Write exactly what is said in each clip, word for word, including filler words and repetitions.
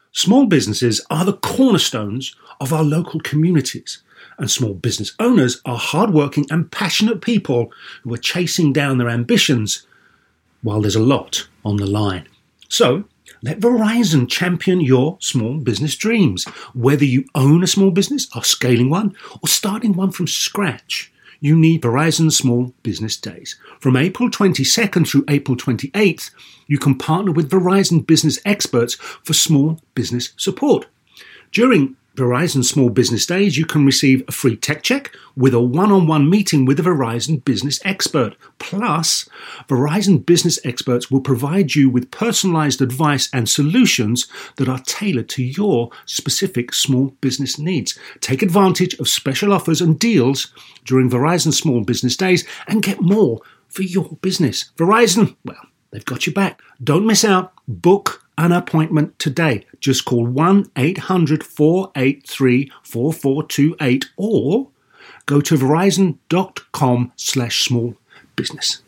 Small businesses are the cornerstones of our local communities, and small business owners are hardworking and passionate people who are chasing down their ambitions while there's a lot on the line. So, let Verizon champion your small business dreams. Whether you own a small business, are scaling one, or starting one from scratch, you need Verizon Small Business Days. From April twenty-second through April twenty-eighth, you can partner with Verizon business experts for small business support. During Verizon Small Business Days, you can receive a free tech check with a one-on-one meeting with a Verizon business expert. Plus, Verizon business experts will provide you with personalized advice and solutions that are tailored to your specific small business needs. Take advantage of special offers and deals during Verizon Small Business Days and get more for your business. Verizon, well, they've got your back. Don't miss out. Book an appointment today. Just call one eight hundred four eight three four four two eight or go to verizon.com slash small business.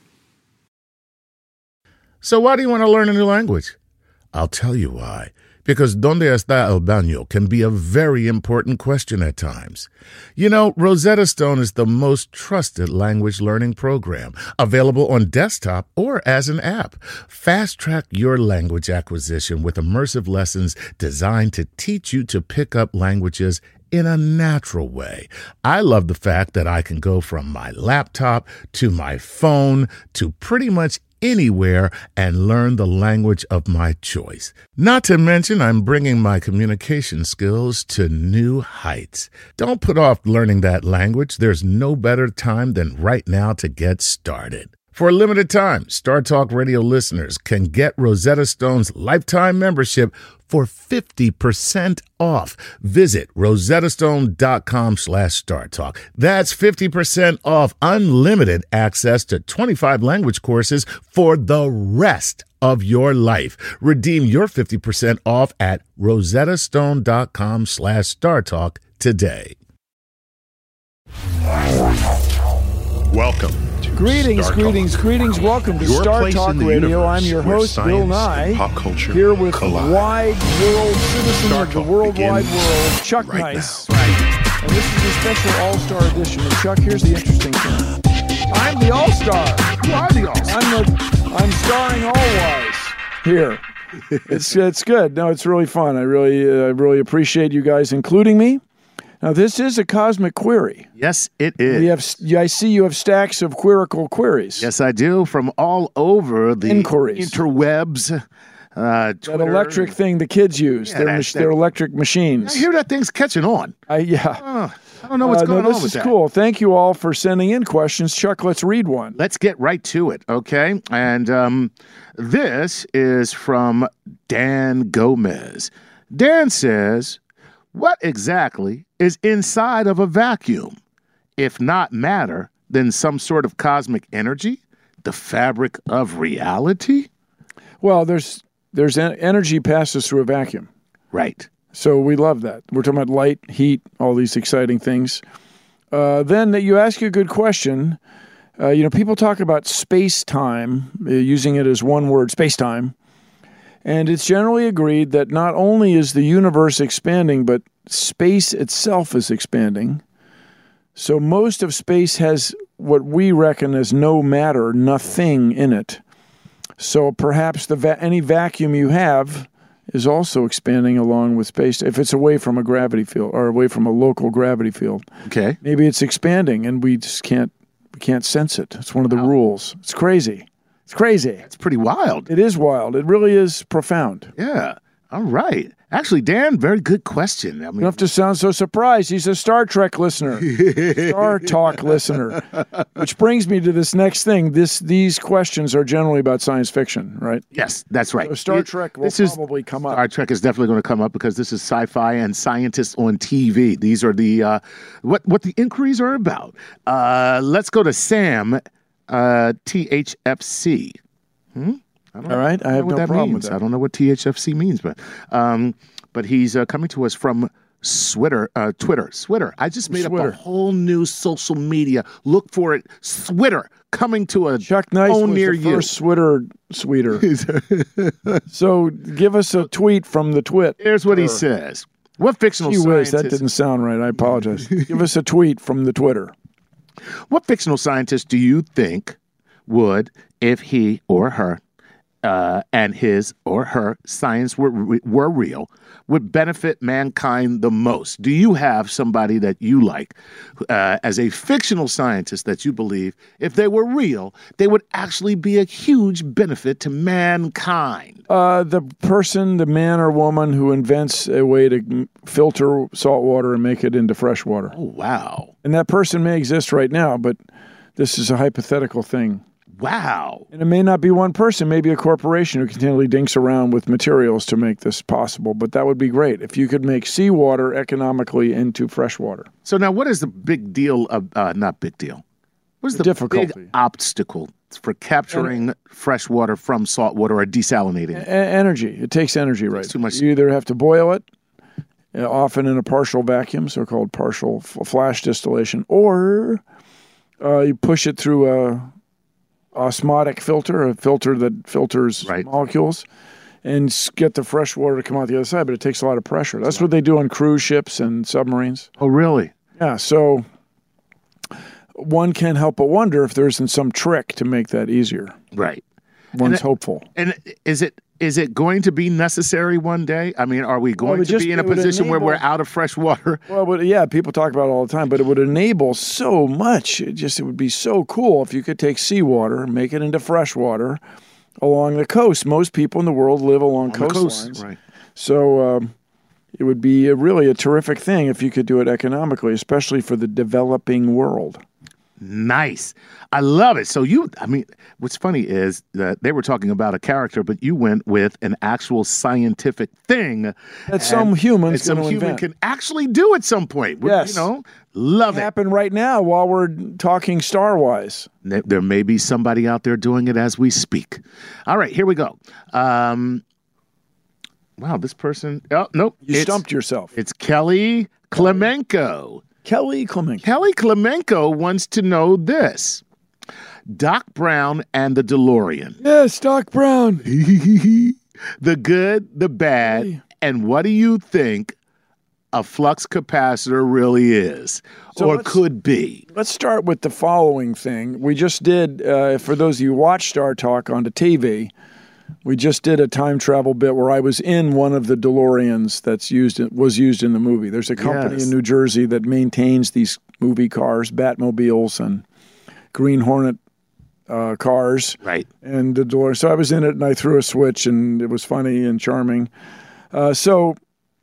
So why do you want to learn a new language? I'll tell you why. Because ¿Dónde está el baño? Can be a very important question at times. You know, Rosetta Stone is the most trusted language learning program, available on desktop or as an app. Fast-track your language acquisition with immersive lessons designed to teach you to pick up languages in a natural way. I love the fact that I can go from my laptop to my phone to pretty much anywhere and learn the language of my choice. Not to mention, I'm bringing my communication skills to new heights. Don't put off learning that language. There's no better time than right now to get started. For a limited time, Star Talk Radio listeners can get Rosetta Stone's lifetime membership for fifty percent off. Visit rosettastone.com slash StarTalk. That's fifty percent off unlimited access to twenty-five language courses for the rest of your life. Redeem your fifty percent off at rosettastone.com slash StarTalk today. Welcome. Greetings, Star greetings, Talk. greetings. Welcome to Your Star place Talk in the Radio. universe I'm your where host, Bill science Nye, and pop culture here with collide. the wide world citizen Star of the Talk world wide begins world, Chuck right Nice. now. Right. And this is a special all-star edition. And Chuck, here's the interesting thing. I'm the all-star. You are the all-star. I'm the, I'm starring all-wise here. It's it's good. No, it's really fun. I really uh, I really appreciate you guys including me. Now, this is a cosmic query. Yes, it is. We have, I see you have stacks of querical queries. Yes, I do. From all over the Inquiries. interwebs. Uh, That Twitter. electric thing the kids use. Yeah, they're, that- mach- that- they're electric machines. I hear that thing's catching on. I, yeah. Oh, I don't know what's Uh, going no, this on with is that. cool. Thank you all for sending in questions. Chuck, let's read one. Let's get right to it, okay? And um, this is from Dan Gomez. Dan says, what exactly is inside of a vacuum? If not matter, then some sort of cosmic energy? The fabric of reality? Well, there's there's en- energy passes through a vacuum. Right. So we love that. We're talking about light, heat, all these exciting things. Uh, then you ask a good question. Uh, you know, people talk about space-time, uh, using it as one word, space-time. And it's generally agreed that not only is the universe expanding, but space itself is expanding. So most of space has what we reckon as no matter, nothing in it. So perhaps the va- any vacuum you have is also expanding along with space. If it's away from a gravity field or away from a local gravity field, Okay. maybe it's expanding and we just can't we can't sense it. It's one of the Wow. rules. It's crazy. It's crazy. It's pretty wild. It is wild. It really is profound. Yeah. All right. Actually, Dan, very good question. I You mean, don't have to sound so surprised. He's a Star Trek listener, Star Talk listener. Which brings me to this next thing. This These questions are generally about science fiction, right? yes, that's right. So Star It- Trek will this is- probably come up. Star Trek is definitely going to come up because this is sci-fi and scientists on T V. These are the uh, what what the inquiries are about. Uh, let's go to Sam, uh, T H F C. Hmm? I don't All right, I know have what no that problem means. with that. I don't know what T H F C means, but um, but he's uh, coming to us from Switter, uh, Twitter, Twitter. I just made Switter. up a whole new social media. Look for it. Twitter coming to a Chuck Nice phone was near the you. first Twitter sweeter. So give us a tweet from the twit. Here's what he says. What fictional Gee whiz, that scientist? didn't sound right. I apologize. Give us a tweet from the Twitter. What fictional scientist do you think would, if he or her uh, and his or her science were were real, would benefit mankind the most? Do you have somebody that you like uh, as a fictional scientist that you believe, if they were real, they would actually be a huge benefit to mankind? Uh, the person, the man or woman who invents a way to m- filter salt water and make it into fresh water. Oh, wow. And that person may exist right now, but this is a hypothetical thing. Wow. And it may not be one person, maybe a corporation who continually dinks around with materials to make this possible. But that would be great if you could make seawater economically into fresh water. So now what is the big deal of, uh, not big deal, what is The the, difficulty. big obstacle for capturing fresh water from salt water or desalinating it? E- energy. It takes energy, right? too much- You either have to boil it, uh, often in a partial vacuum, so-called partial f- flash distillation, or uh, you push it through a osmotic filter, a filter that filters Right. molecules, and s- get the fresh water to come out the other side. But it takes a lot of pressure. That's what they do on cruise ships and submarines. Oh, really? Yeah, so one can't help but wonder if there isn't some trick to make that easier. Right. One's it- hopeful. And is it is it going to be necessary one day? I mean, are we going would to just- be in a it would position where we're enable- out of fresh water? Well, but yeah, people talk about it all the time, but it would enable so much. It just it would be so cool if you could take seawater, make it into fresh water along the coast. Most people in the world live along On the coastlines. coast, right. So um, it would be a, really a terrific thing if you could do it economically, especially for the developing world. Nice. I love it. So you, I mean, what's funny is that they were talking about a character, but you went with an actual scientific thing That some human's that some gonna human invent. can actually do at some point. We- Yes. You know, love it. Happen right now while we're talking Star-wise. There there may be somebody out there doing it as we speak. All right, here we go. Um, wow, this person, oh, nope. You it's, stumped yourself. It's Kelly Klemenko. Kelly Clement. Kelly Klemenko wants to know this. Doc Brown and the DeLorean. Yes, Doc Brown. The good, the bad, and what do you think a flux capacitor really is So or let's- could be? Let's start with the following thing. We just did, uh, for those of you who watch Star Talk on the T V, we just did a time travel bit where I was in one of the DeLoreans that's used was used in the movie. There's a company Yes. in New Jersey that maintains these movie cars, Batmobiles and Green Hornet uh, cars. Right. And the DeLorean. So I was in it, and I threw a switch, and it was funny and charming. Uh, so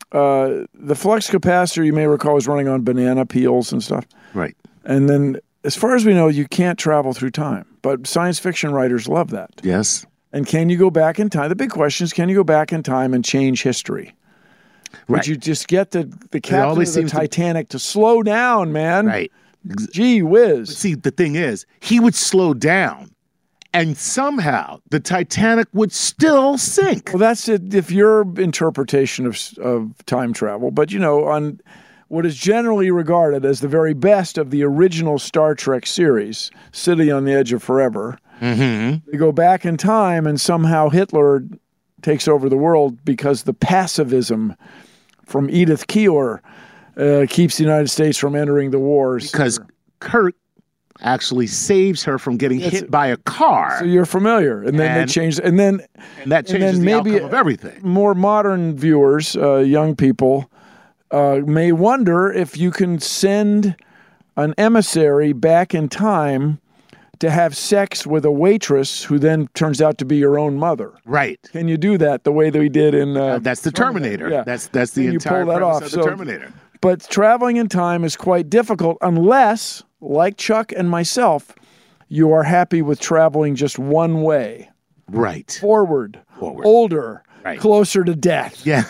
uh, the flux capacitor, you may recall, was running on banana peels and stuff. Right. And then, as far as we know, you can't travel through time. But science fiction writers love that. Yes. And can you go back in time? The big question is, can you go back in time and change history? Right. Would you just get the, the captain of always the seems to- Titanic to, slow down, man? Right. Gee whiz. See, the thing is, he would slow down, and somehow the Titanic would still sink. Well, that's it if your interpretation of, of time travel. But, you know, on what is generally regarded as the very best of the original Star Trek series, City on the Edge of Forever, Mm-hmm. they go back in time and somehow Hitler takes over the world because the pacifism from Edith Keeler uh, keeps the United States from entering the wars. Because Kurt actually saves her from getting Yes. hit by a car, So you're familiar. And then And- they change. And then and that and changes then the maybe outcome of everything. more modern viewers, uh, young people, uh, may wonder if you can send an emissary back in time to have sex with a waitress who then turns out to be your own mother. Right. Can you do that the way that we did in? Uh, Uh, that's the Terminator. Yeah. That's that's the Can you entire pull that premise off? of So- the Terminator. But traveling in time is quite difficult unless, like Chuck and myself, you are happy with traveling just one way. Right. Forward, Forward. older, Right. closer to death. Yeah.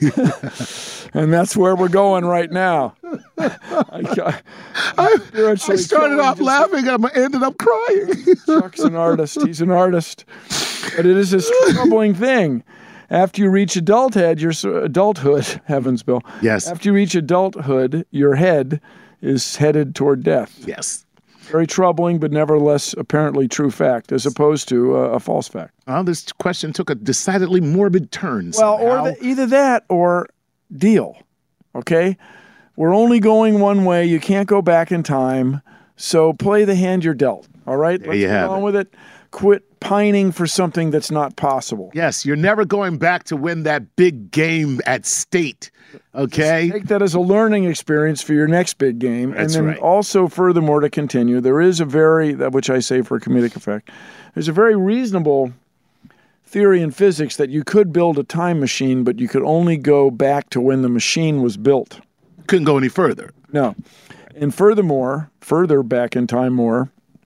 And that's where we're going right now. I, I, You're I actually started killing off just- laughing and I ended up crying. Chuck's an artist. He's an artist. But it is this troubling thing. After you reach adulthood, your adulthood, heavens, Bill. Yes. After you reach adulthood, your head is headed toward death. Yes. Very troubling, but nevertheless apparently true fact, as opposed to uh, a false fact. Well, this question took a decidedly morbid turn. Well, somehow. or the, either that or deal. Okay? We're only going one way. You can't go back in time. So play the hand you're dealt. All right? There Let's you get have on it. with it. Quit pining for something that's not possible. Yes, you're never going back to win that big game at state. Okay? Take that as a learning experience for your next big game. That's and then right. also, furthermore, to continue, there is a very, which I say for comedic effect, there's a very reasonable theory in physics that you could build a time machine, but you could only go back to when the machine was built. Couldn't go any further. No. And furthermore, further back in time more,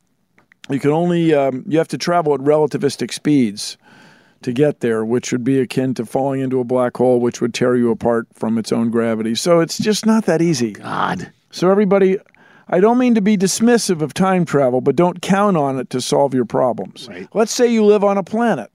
you can only, um, you have to travel at relativistic speeds to get there, which would be akin to falling into a black hole, which would tear you apart from its own gravity. So it's just not that easy. God. So everybody, I don't mean to be dismissive of time travel, but don't count on it to solve your problems. Right. Let's say you live on a planet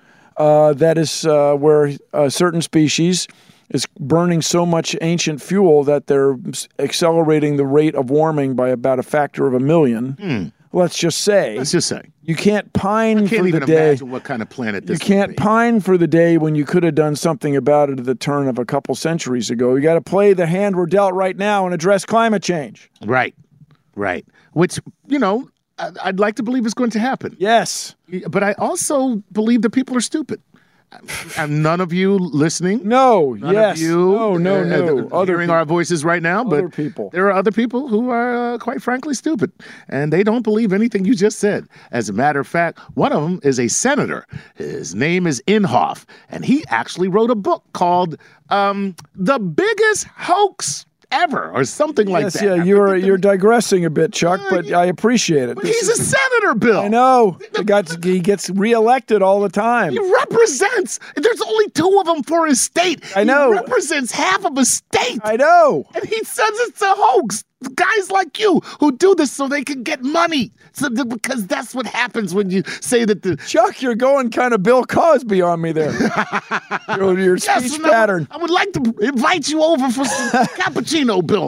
uh, that is uh, where a certain species is burning so much ancient fuel that they're accelerating the rate of warming by about a factor of a million. Hmm. Let's just say. Let's just say. You can't pine I can't for the even day. imagine what kind of planet this You can't would be. pine for the day when you could have done something about it at the turn of a couple centuries ago. You got to play the hand we're dealt right now and address climate change. Right. Right. Which, you know, I- I'd like to believe is going to happen. Yes. But I also believe that people are stupid. And none of you listening. No. None yes. of you no. No. uh, No. uh, Other hearing people. our voices right now, but Other people. there are other people who are uh, quite frankly stupid, and they don't believe anything you just said. As a matter of fact, one of them is a senator. His name is Inhofe, and he actually wrote a book called um, "The Biggest Hoax Ever" or something like Yes, that. yeah, I you're forget the- you're digressing a bit, Chuck, but I appreciate it. But This he's is- a senator, Bill. I know. He gets, he gets reelected all the time. He represents. There's only two of them for his state. I know. He represents half of a state. I know. And he says it's a hoax. Guys like you who do this so they can get money. So th- because that's what happens when you say that the Chuck, you're going kind of Bill Cosby on me there. your your speech Yes, and I would- pattern. I would like to invite you over for some cappuccino, Bill.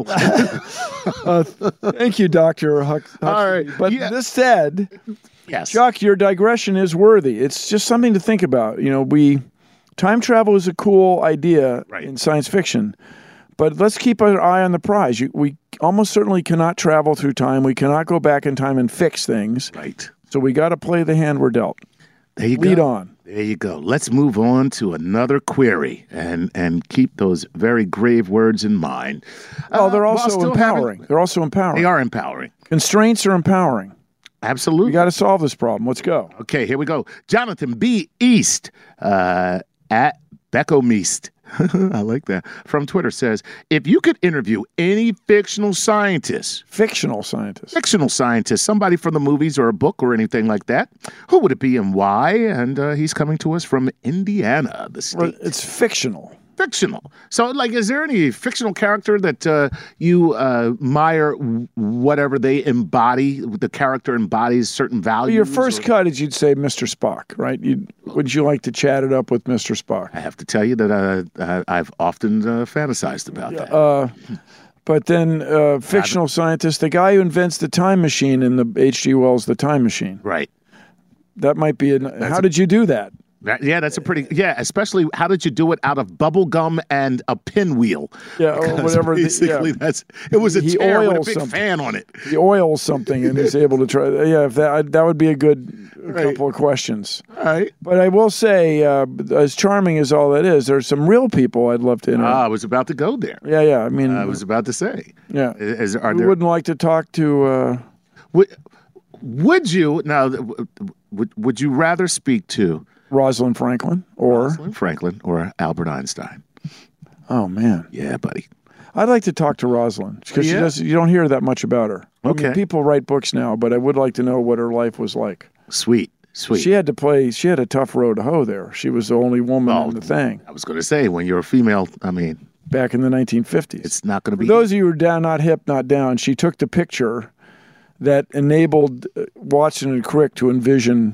Uh, thank you, Doctor Huck. All right. But Yeah. this said, Yes. Chuck, your digression is worthy. It's just something to think about. You know, we time travel is a cool idea Right. in science fiction, but let's keep our eye on the prize. You, we almost certainly cannot travel through time. We cannot go back in time and fix things. Right. So we got to play the hand we're dealt. There you Lead go. on. There you go. Let's move on to another query and and keep those very grave words in mind. Oh, Uh, they're while also still empowering. having- They're also empowering. They are empowering. Constraints are empowering. Absolutely. We got to solve this problem. Let's go. Okay, here we go. Jonathan B. East uh, at Becco Meest. I like that. From Twitter says, if you could interview any fictional scientist, Fictional scientists. fictional scientist, somebody from the movies or a book or anything like that, who would it be and why? And uh, he's coming to us from Indiana, the state. Well, it's fictional. Fictional. So, like, is there any fictional character that uh, you uh, admire, w- whatever they embody, the character embodies certain values? Your first or- cut is you'd say Mister Spock, right? You'd, would you like to chat it up with Mister Spock? I have to tell you that uh, uh, I've often uh, fantasized about that. Uh, but then uh, fictional scientist, the guy who invents the time machine in the H G. Wells' The Time Machine. Right. That might be. An, how did you do that? That- yeah, that's a pretty, yeah, especially how did you do it out of bubble gum and a pinwheel? Yeah, or Because whatever the- Basically, yeah. that's, it was a He chair with a oils big something. fan on it. He oils something and he's able to try. Yeah, if that that would be a good couple of questions. All right. But I will say, uh, as charming as all that is, there's some real people I'd love to interview. Ah, I was about to go there. yeah, yeah. I mean, I was about to say. yeah. Is, are Who there, wouldn't like to talk to? Uh, would, would you, now, would, would you rather speak to Rosalind Franklin or Rosalind Franklin or Albert Einstein? oh man, Yeah, buddy. I'd like to talk to Rosalind because she Yeah? does. You don't hear that much about her. I mean, Okay. people write books now, but I would like to know what her life was like. Sweet, sweet. She had to play. She had a tough road to hoe there. She was the only woman Oh. in the thing I was going to say, when you're a female, I mean, back in the nineteen fifties. it's not going to For be. those of you who are down, not hip, not down, she took the picture that enabled uh, Watson and Crick to envision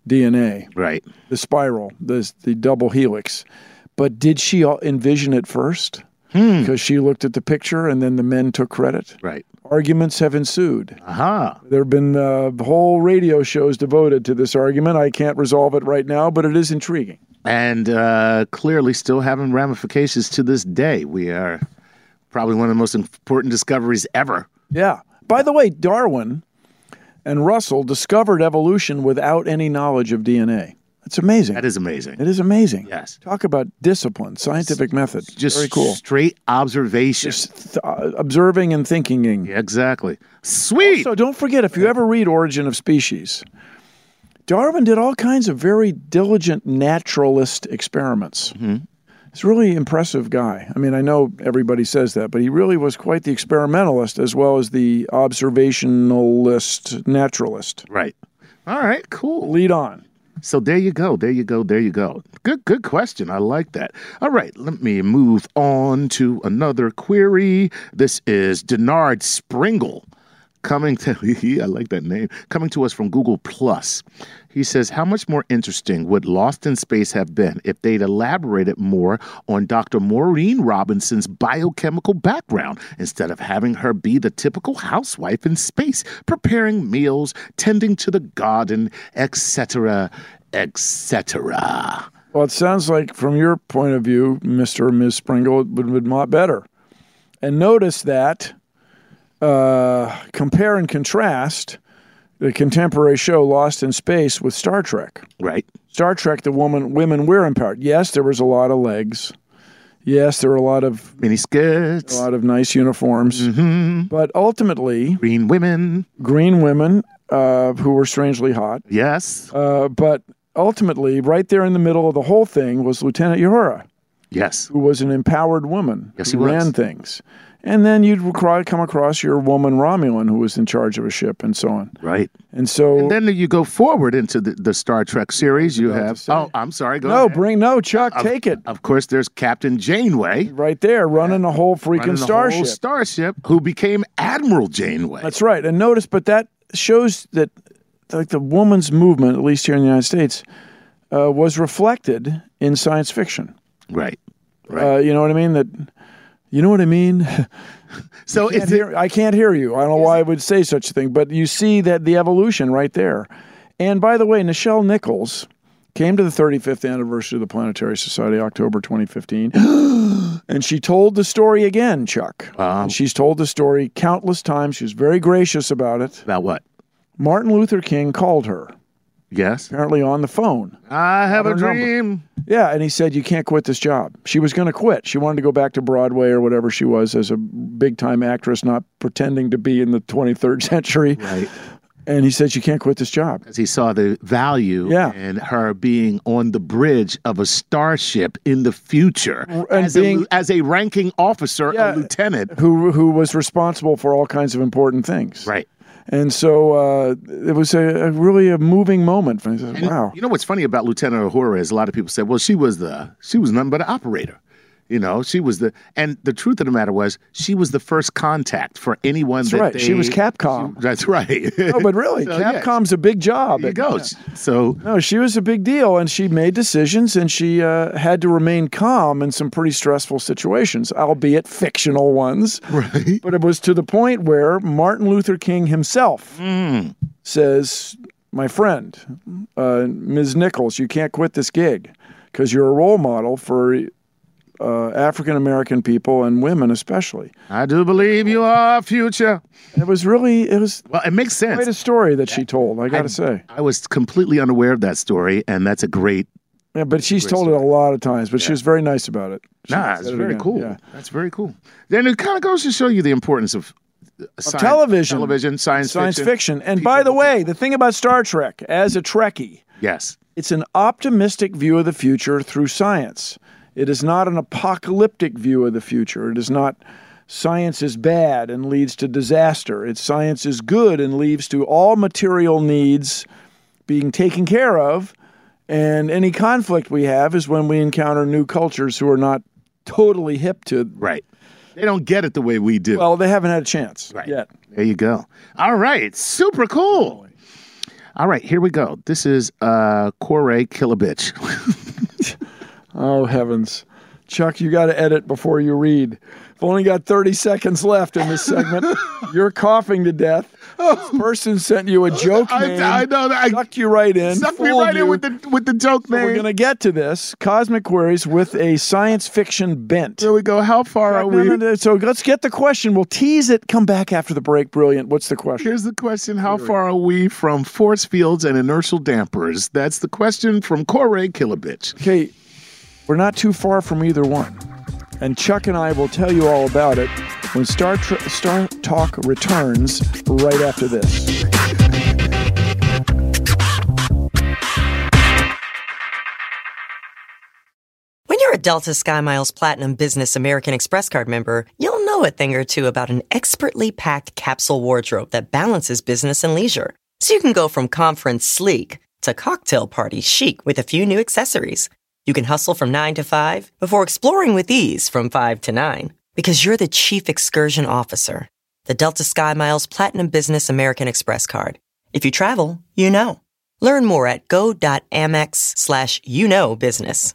D N A, Right. the spiral, the, the double helix. But did she envision it first? Hmm. Because she looked at the picture and then the men took credit. Right. Arguments have ensued. Aha. There have been uh, whole radio shows devoted to this argument. I can't resolve it right now, but it is intriguing. And uh, clearly still having ramifications to this day. We are probably one of the most important discoveries ever. Yeah. By the way, Darwin and Russell discovered evolution without any knowledge of D N A. It's amazing. That is amazing. It is amazing. Yes. Talk about discipline, scientific method. Just very cool. straight observation. Just th- uh, observing and thinking. Yeah, exactly. Sweet. So don't forget, if you ever read Origin of Species, Darwin did all kinds of very diligent naturalist experiments. Mm-hmm. He's a really impressive guy. I mean, I know everybody says that, but he really was quite the experimentalist as well as the observationalist naturalist. Right. All right, cool. Lead on. So there you go, there you go, there you go. Good, good question. I like that. All right, let me move on to another query. This is Denard Springle coming to, I like that name, coming to us from Google Plus. He says, how much more interesting would Lost in Space have been if they'd elaborated more on Doctor Maureen Robinson's biochemical background instead of having her be the typical housewife in space, preparing meals, tending to the garden, et cetera, et cetera. Well, it sounds like from your point of view, Mister or Miz Springle, it would have been a lot better. And notice that, uh, compare and contrast the contemporary show Lost in Space with Star Trek. Right. Star Trek, the woman, women were empowered. Yes, there was a lot of legs. Yes, there were a lot of mini skirts, a lot of nice uniforms. Mm-hmm. But ultimately, green women, green women uh, who were strangely hot. Yes. Uh, but ultimately, right there in the middle of the whole thing was Lieutenant Uhura. Yes. Who was an empowered woman. Yes, who he was. ran things. And then you'd come across your woman Romulan who was in charge of a ship and so on. Right. And so... And then you go forward into the, the Star Trek series. You have... Oh, I'm sorry. Go no, ahead. bring... No, Chuck, of, take it. Of course, there's Captain Janeway. Right there, running a whole freaking running starship. A whole starship, who became Admiral Janeway. That's right. And notice, but that shows that like the woman's movement, at least here in the United States, uh, was reflected in science fiction. Right. Right. Uh, you know what I mean? That... You know what I mean? So it's it, I can't hear you. I don't know why I would say such a thing, but you see that the evolution right there. And by the way, Nichelle Nichols came to the thirty-fifth anniversary of the Planetary Society, October twenty fifteen, and she told the story again, Chuck. Um, and she's told the story countless times. She was very gracious about it. About what? Martin Luther King called her. Yes. Apparently on the phone. I have a dream. Number. Yeah, and he said, you can't quit this job. She was going to quit. She wanted to go back to Broadway or whatever she was as a big-time actress, not pretending to be in the twenty-third century. Right. And he said, you can't quit this job. Because he saw the value yeah. in her being on the bridge of a starship in the future and as, being, a, as a ranking officer, yeah, a lieutenant. Who, who was responsible for all kinds of important things. Right. And so uh, it was a, a really a moving moment. For me. Said, wow. You know what's funny about Lieutenant Uhura is a lot of people said, well, she was the she was nothing but an operator. You know, she was the, and the truth of the matter was, she was the first contact for anyone. That's that right. They, she was Capcom. She, that's right. No, but really, so, Capcom's yeah. a big job. There you go. Yeah. So no, she was a big deal, and she made decisions, and she uh, had to remain calm in some pretty stressful situations, albeit fictional ones. Right. But it was to the point where Martin Luther King himself mm. says, "My friend, uh, Miz Nichols, you can't quit this gig because you're a role model for." Uh, African-American people and women especially. I do believe you are our future. It was really, it was well, it makes sense. Quite a story that she told, I got to say. I was completely unaware of that story, and that's a great Yeah, but she's told story. it a lot of times, but yeah. she was very nice about it. She nah, it's very it cool. Yeah. That's very cool. Then it kind of goes to show you the importance of, uh, of science, television. Television, science, science fiction. fiction. And by the way, the thing about Star Trek, as a Trekkie, yes, it's an optimistic view of the future through science. It is not an apocalyptic view of the future. It is not science is bad and leads to disaster. It's science is good and leads to all material needs being taken care of. And any conflict we have is when we encounter new cultures who are not totally hip to. Right. They don't get it the way we do. Well, they haven't had a chance right. yet. There you go. All right. Super cool. All right, here we go. This is uh, Corey Kilabitch. Oh, heavens. Chuck, you got to edit before you read. I've only got thirty seconds left in this segment. You're coughing to death. This person sent you a joke name. I, I know that. I sucked you right in. Sucked me right in with the, with the joke so name. We're going to get to this. Cosmic Queries with a science fiction bent. Here we go. How far are no, we? No, no, so let's get the question. We'll tease it. Come back after the break. Brilliant. What's the question? Here's the question. How far are we from force fields and inertial dampers? That's the question from Corey Kilabitch. Okay, we're not too far from either one. And Chuck and I will tell you all about it when Star, Tr- Star Talk returns right after this. When you're a Delta SkyMiles Platinum Business American Express card member, you'll know a thing or two about an expertly packed capsule wardrobe that balances business and leisure. So you can go from conference sleek to cocktail party chic with a few new accessories. You can hustle from nine to five before exploring with ease from five to nine. Because you're the chief excursion officer. The Delta SkyMiles Platinum Business American Express card. If you travel, you know. Learn more at go.amex slash you know business.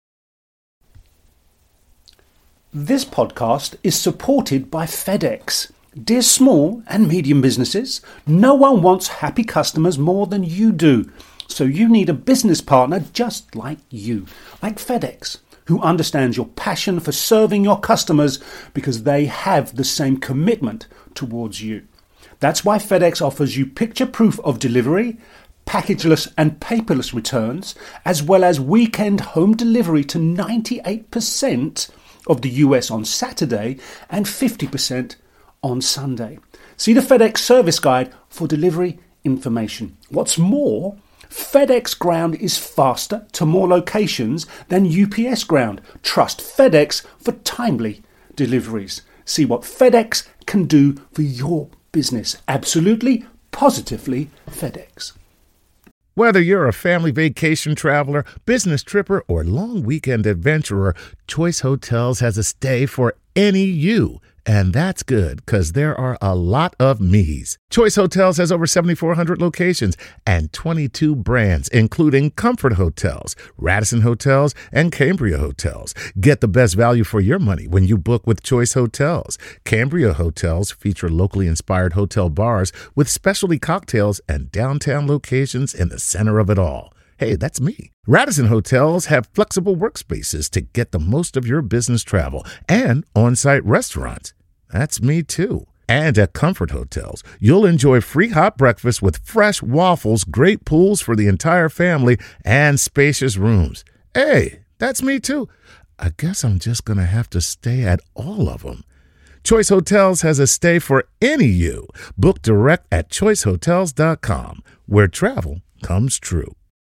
This podcast is supported by FedEx. Dear small and medium businesses, no one wants happy customers more than you do. So you need a business partner just like you, like FedEx, who understands your passion for serving your customers because they have the same commitment towards you. That's why FedEx offers you picture proof of delivery, packageless and paperless returns, as well as weekend home delivery to ninety-eight percent of the U S on Saturday and fifty percent on Sunday. See the FedEx service guide for delivery information. What's more, FedEx Ground is faster to more locations than U P S Ground. Trust FedEx for timely deliveries. See what FedEx can do for your business. Absolutely, positively FedEx. Whether you're a family vacation traveler, business tripper, or long weekend adventurer, Choice Hotels has a stay for any you. And that's good, because there are a lot of me's. Choice Hotels has over seventy-four hundred locations and twenty-two brands, including Comfort Hotels, Radisson Hotels, and Cambria Hotels. Get the best value for your money when you book with Choice Hotels. Cambria Hotels feature locally inspired hotel bars with specialty cocktails and downtown locations in the center of it all. Hey, that's me. Radisson Hotels have flexible workspaces to get the most of your business travel and on-site restaurants. That's me too. And at Comfort Hotels, you'll enjoy free hot breakfast with fresh waffles, great pools for the entire family, and spacious rooms. Hey, that's me too. I guess I'm just going to have to stay at all of them. Choice Hotels has a stay for any you. Book direct at choice hotels dot com, where travel comes true.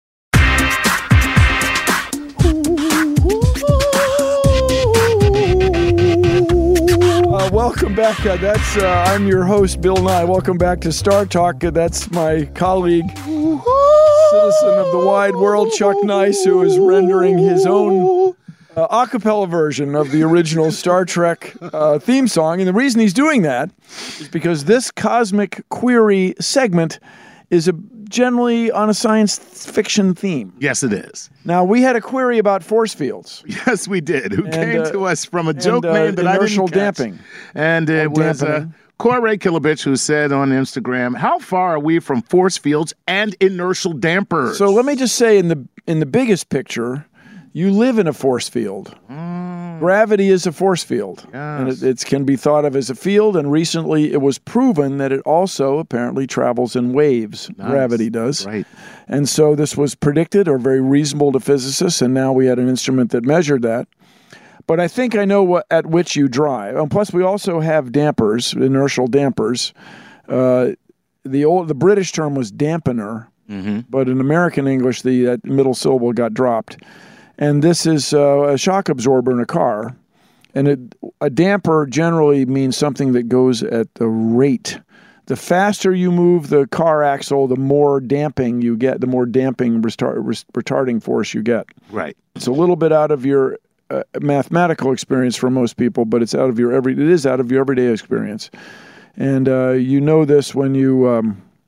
Uh, welcome back. Uh, that's uh, I'm your host, Bill Nye. Welcome back to Star Talk. Uh, that's my colleague, citizen of the wide world, Chuck Nice, who is rendering his own uh, a cappella version of the original Star Trek uh, theme song. And the reason he's doing that is because this Cosmic Query segment is a generally on a science fiction theme. Yes, it is. Now, we had a query about force fields. Yes, we did. Who And, came uh, to us from a joke and, uh, name that I inertial didn't catch. damping. And it Or was uh, dampening. Corey Kilabitch who said on Instagram, how far are we from force fields and inertial dampers? So let me just say, in the in the biggest picture, you live in a force field. Mm. Gravity is a force field, Yes. and it, it can be thought of as a field. And recently, it was proven that it also apparently travels in waves. Nice. Gravity does, Right. and so this was predicted or very reasonable to physicists. And now we had an instrument that measured that. But I think I know what at which you drive. And plus, we also have dampers, inertial dampers. Uh, the old the British term was dampener, Mm-hmm. but in American English, the that middle syllable got dropped. And this is uh, a shock absorber in a car. And it, a damper generally means something that goes at the rate. The faster you move the car axle, the more damping you get, the more damping retard, retarding force you get. Right. It's a little bit out of your uh, mathematical experience for most people, but it's out of your every. It is out of your everyday experience, and uh, you know this when you um,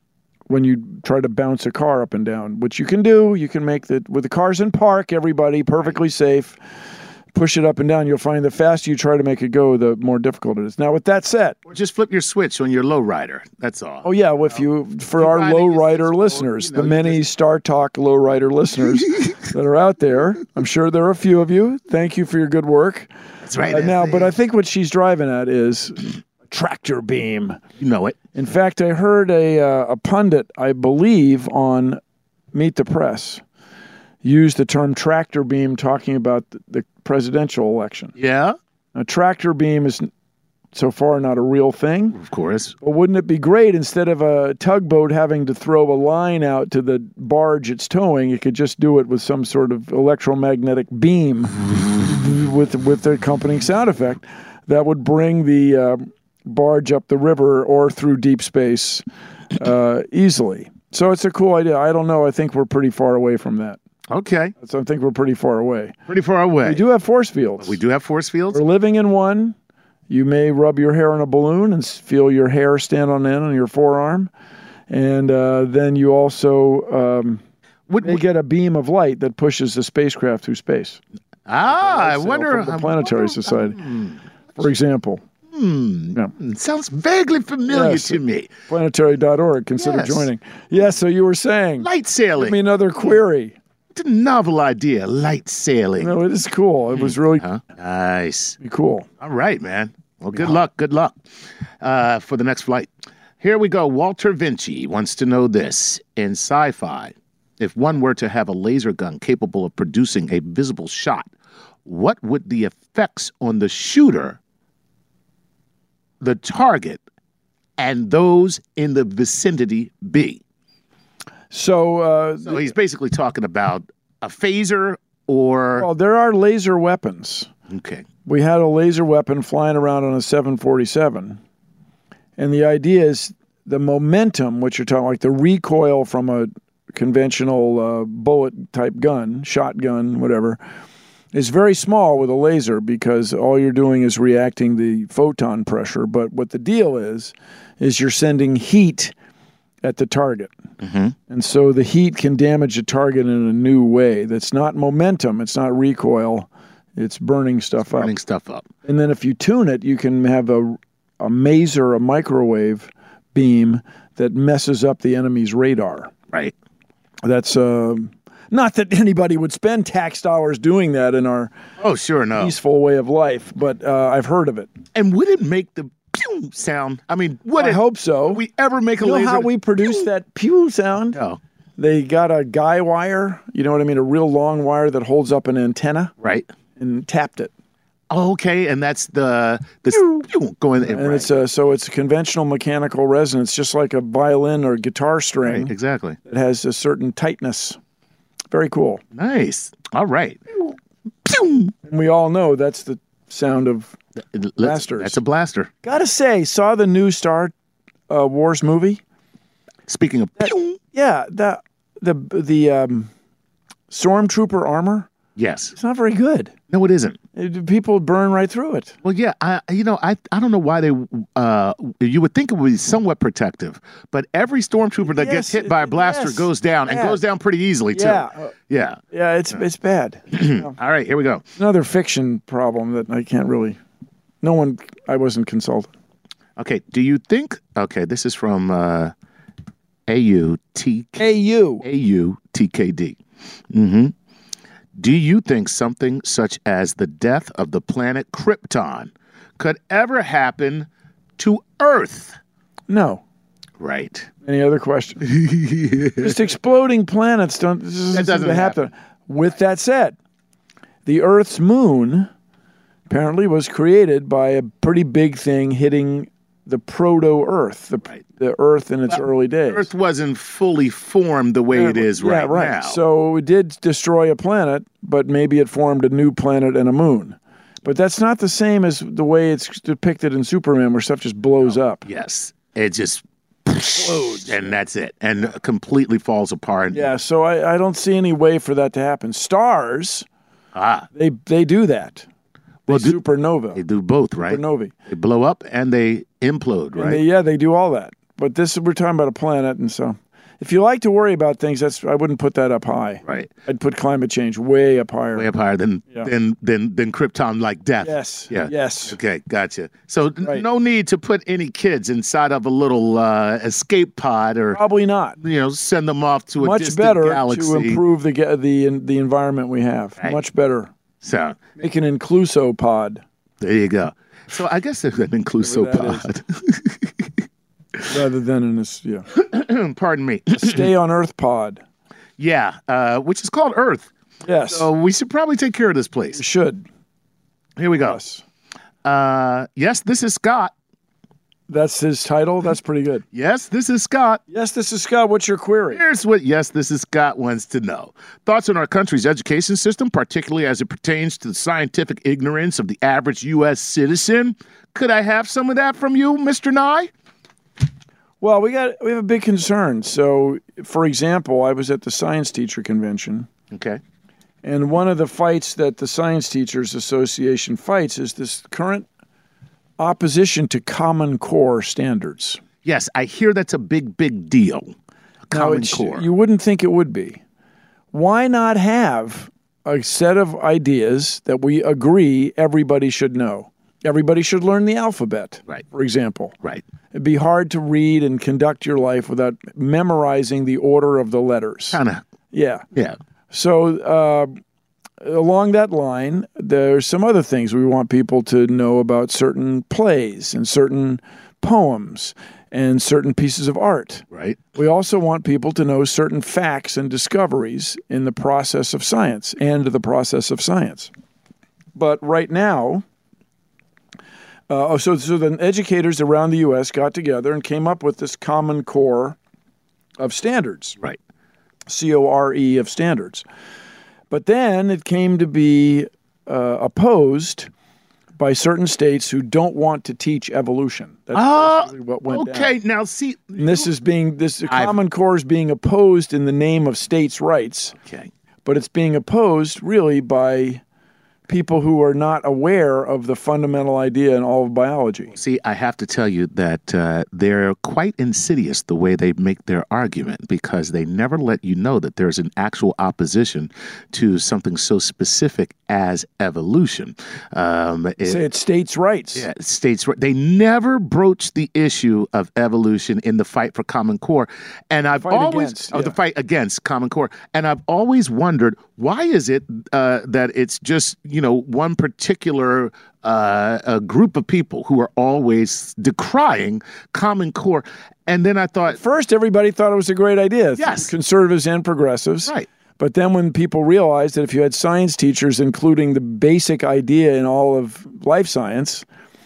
when you try to bounce a car up and down, which you can do. You can make the with the cars in park, everybody perfectly safe. Push it up and down. You'll find the faster you try to make it go, the more difficult it is. Now, with that said, Or just flip your switch on your lowrider. That's all. oh yeah, well, if you for You're our riding low against rider this listeners, road, you know, the you many just- Star Talk low rider listeners that are out there, I'm sure there are a few of you. Thank you for your good work. That's right. Uh, that's now, it. but I think what she's driving at is a tractor beam. You know it. In fact, I heard a uh, a pundit, I believe, on Meet the Press, use the term tractor beam talking about the, the presidential election. Yeah, A tractor beam is so far not a real thing. of course. But wouldn't it be great instead of a tugboat having to throw a line out to the barge it's towing, it could just do it with some sort of electromagnetic beam with with the accompanying sound effect that would bring the uh, barge up the river or through deep space uh, easily. So it's a cool idea. I don't know. I think we're pretty far away from that. Okay, So I think we're pretty far away. pretty far away. We do have force fields. We do have force fields. We're living in one. You may rub your hair on a balloon and s- feel your hair stand on end on your forearm. And uh, then you also um, Would, may get a beam of light that pushes the spacecraft through space. ah, I Sail wonder. from the I Planetary wonder- Society, for example. Yeah. It sounds vaguely familiar Yes. to me. Planetary dot org. Consider Yes. joining. Yes, so you were saying. Light Give sailing. me another query. It's a novel idea. Light sailing. No, it is cool. It was really Huh? Nice. cool. All right, man. Well, good luck. Good luck uh, for the next flight. Here we go. Walter Vinci wants to know this. In sci-fi, if one were to have a laser gun capable of producing a visible shot, what would the effects on the shooter, the target, and those in the vicinity be? So, uh, So he's basically talking about a phaser or... well, there are laser weapons. Okay. We had a laser weapon flying around on a seven forty-seven. And the idea is the momentum, which you're talking like the recoil from a conventional uh, bullet type gun, shotgun, whatever, is very small with a laser because all you're doing is reacting the photon pressure. But what the deal is, is you're sending heat at the target. Mm-hmm. And so the heat can damage the target in a new way. That's not momentum. It's not recoil. It's burning stuff up. Burning stuff up. And then if you tune it, you can have a, a maser, a microwave beam that messes up the enemy's radar. Right. That's uh, not that anybody would spend tax dollars doing that in our Oh, sure, no. peaceful way of life, but uh, I've heard of it. And would it make the pew sound? I mean, would I it? hope so. Would we ever make a You know laser? how we produce that pew sound? Oh, They got a guy wire, you know what I mean, a real long wire that holds up an antenna, right. and tapped it. Oh, okay, and that's the the pew going in. And Right. it's a, so it's a conventional mechanical resonance, just like a violin or guitar string. Right, exactly. It has a certain tightness. Very cool. Nice. All right. Pew! And we all know that's the sound of. Let's- Blasters. That's a blaster. Gotta say, saw the new Star uh, Wars movie. Speaking of pew, Yeah, the the the um, Stormtrooper armor. yes. It's not very good. No, it isn't. It, people burn right through it. Well, yeah, I you know I I don't know why they uh you would think it would be somewhat protective, but every stormtrooper that gets Yes, hit by a blaster yes, goes down and yeah. goes down pretty easily too. Yeah, uh, Yeah. yeah, it's it's bad. All right, here we go. Another fiction problem that I can't really. No one. I wasn't consulted. Okay, do you think? Okay, this is from uh, A U T Hey, you. A U T K D. Mm-hmm. Do you think something such as the death of the planet Krypton could ever happen to Earth? No. Right. Any other questions? Just exploding planets don't. This doesn't, doesn't happen. With that said, the Earth's moon apparently was created by a pretty big thing hitting the proto-Earth, the the Earth in its early days. Earth wasn't fully formed the way it is yeah, right, right. now. So it did destroy a planet, but maybe it formed a new planet and a moon. But that's not the same as the way it's depicted in Superman, where stuff just blows up. yes, it just explodes, and that's it, and completely falls apart. Yeah, so I, I don't see any way for that to happen. Stars, Ah, they they do that. They Well, do- supernova. they do both, right? Supernovae. They blow up and they implode, And right? they, yeah, they do all that. But this we're talking about a planet, and so if you like to worry about things, that's I wouldn't put that up high. Right. I'd put climate change way up higher. Way up higher than Yeah. than than than Krypton like death. Yes. Yeah. Yes. Okay, gotcha. So n- Right. no need to put any kids inside of a little uh, escape pod or Probably not. you know send them off to a Much distant better galaxy. to improve the ge- the the environment we have. Right. Much better. So Make an incluso pod there you go. So I guess there's an inclusive Whatever pod. rather than in this. Yeah. Pardon me. Stay on Earth pod. Yeah, uh, which is called Earth. Yes. So we should probably take care of this You place. should. Here we go. Yes. Uh, yes, this is Scott. That's his title. That's pretty good. Yes, this is Scott. Yes, this is Scott. What's your query? Here's what Yes, This Is Scott wants to know. Thoughts on our country's education system, particularly as it pertains to the scientific ignorance of the average U S citizen. Could I have some of that from you, Mister Nye? Well, we got we have a big concern. So, for example, I was at the science teacher convention, Okay. and one of the fights that the Science Teachers Association fights is this current opposition to Common Core standards. Yes, I hear that's a big, big deal. Now, Common it's- Core. You wouldn't think it would be. Why not have a set of ideas that we agree everybody should know? Everybody should learn the alphabet, Right. for example. Right. It'd be hard to read and conduct your life without memorizing the order of the letters. Kind of. Yeah. Yeah. So, uh, along that line, there's some other things we want people to know about certain plays and certain poems and certain pieces of art. Right. We also want people to know certain facts and discoveries in the process of science and the process of science. But right now, uh, so, so the educators around the U S got together and came up with this Common Core of standards. Right. C O R E of standards. But then it came to be uh, opposed by certain states who don't want to teach evolution. That's Ah, basically what went okay. down. Now, see. And this is being this I've- Common Core is being opposed in the name of states' rights, Okay. but it's being opposed really by people who are not aware of the fundamental idea in all of biology. See, I have to tell you that uh, they're quite insidious the way they make their argument because they never let you know that there's an actual opposition to something so specific as evolution. Um, it- Say it's states' rights. yeah, states they never broach the issue of evolution in the fight for Common Core, and I've Fight always against, of the yeah. fight against Common Core, and I've always wondered why is it uh, that it's just you know one particular uh, a group of people who are always decrying Common Core, and then I thought, First, everybody thought it was a great idea. Yes. Conservatives and progressives. right, But then when people realized that if you had science teachers including the basic idea in all of life science,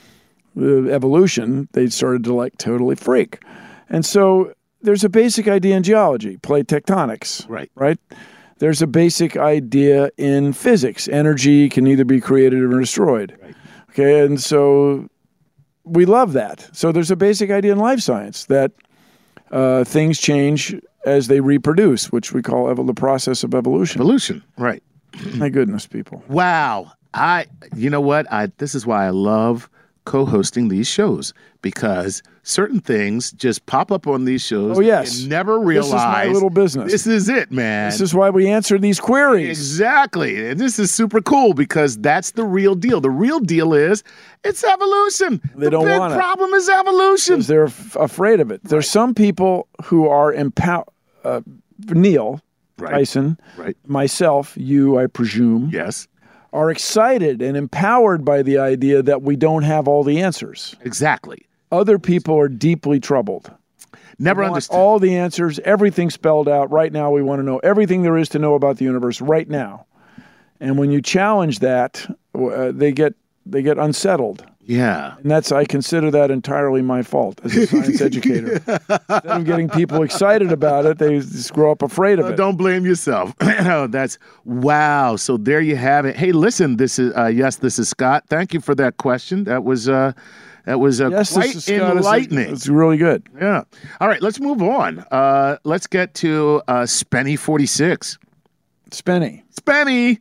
uh, evolution, they started to like totally freak. And so there's a basic idea in geology, plate tectonics. Right. Right? There's a basic idea in physics. Energy can either be created or destroyed. Right. Okay, and so we love that. So there's a basic idea in life science that uh, things change as they reproduce, which we call evo- the process of evolution. evolution, right. My goodness, people. Wow. I you know what? I this is why I love co-hosting these shows because certain things just pop up on these shows. Oh, yes. You never This realize is my little business. This is it, man. This is why we answer these queries. Exactly. And this is super cool because that's the real deal. The real deal is it's evolution. They the don't big want it. problem is evolution. Because they're f- afraid of it. There's some people who are empowered. Uh, Neil Right. Tyson, Right. myself, you, I presume, Yes. are excited and empowered by the idea that we don't have all the answers. Exactly. Other people are deeply troubled. Never We want understood. all the answers, everything spelled out right now. We want to know everything there is to know about the universe right now. And when you challenge that, uh, they get they get unsettled. Yeah. And that's I consider that entirely my fault as a science educator. Instead of getting people excited about it, they just grow up afraid of Uh, it. don't blame yourself. That's wow. So there you have it. Hey, listen, this is uh, yes, this is Scott. Thank you for that question. That was uh, that was uh, Yes, quite this is Scott. enlightening. It's really good. Yeah. All right, let's move on. Uh, let's get to uh, Spenny forty-six. Spenny. Spenny.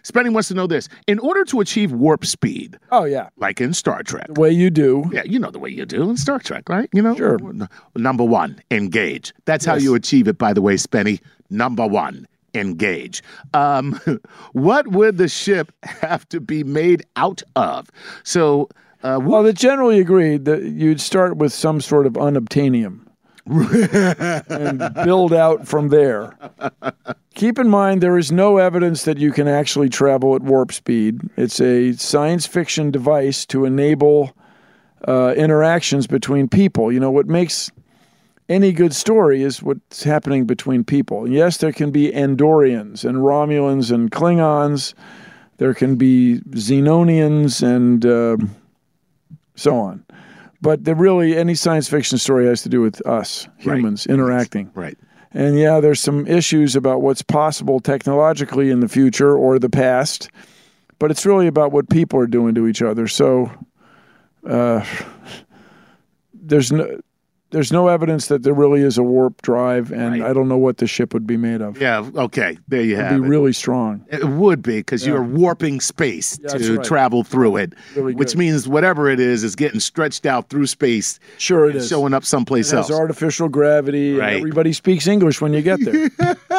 Spenny wants to know this. In order to achieve warp speed, Oh, yeah. like in Star Trek, The way you do. yeah, you know the way you do in Star Trek, right? You know, Sure. Number one, engage. That's how Yes. you achieve it, by the way, Spenny. Number one, engage. Um, what would the ship have to be made out of? So, uh, Well, they generally agreed that you'd start with some sort of unobtainium and build out from there. Keep in mind, there is no evidence that you can actually travel at warp speed. It's a science fiction device to enable uh, interactions between people. You know, what makes any good story is what's happening between people. And yes, there can be Andorians and Romulans and Klingons. There can be Xenonians and uh, so on. But there really, any science fiction story has to do with us, humans, Right. interacting. right. And yeah, there's some issues about what's possible technologically in the future or the past, but it's really about what people are doing to each other. So uh, there's no there's no evidence that there really is a warp drive, and Right. I don't know what the ship would be made of. Yeah, okay. There you It'd have be it. really strong. It would be because Yeah. you're warping space Yeah, that's to right. travel through it, Really which good. means whatever it is is getting stretched out through space, Sure, it and is. showing up someplace It has else. artificial gravity. And Right. everybody speaks English when you get there.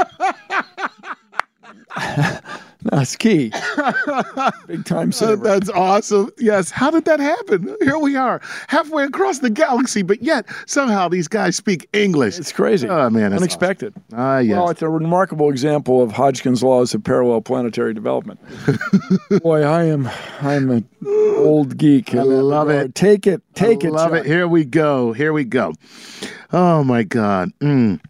That's key. Big time Uh, saver. That's awesome. Yes. How did that happen? Here we are, halfway across the galaxy, but yet somehow these guys speak English. It's crazy. Oh, man. That's Unexpected. awesome. Ah, yes. Well, it's a remarkable example of Hodgkin's laws of parallel planetary development. Boy, I am I'm an old geek. in I that love regard. it. Take it. Take I it. love Chuck. it. Here we go. Here we go. Oh, my God. Mm.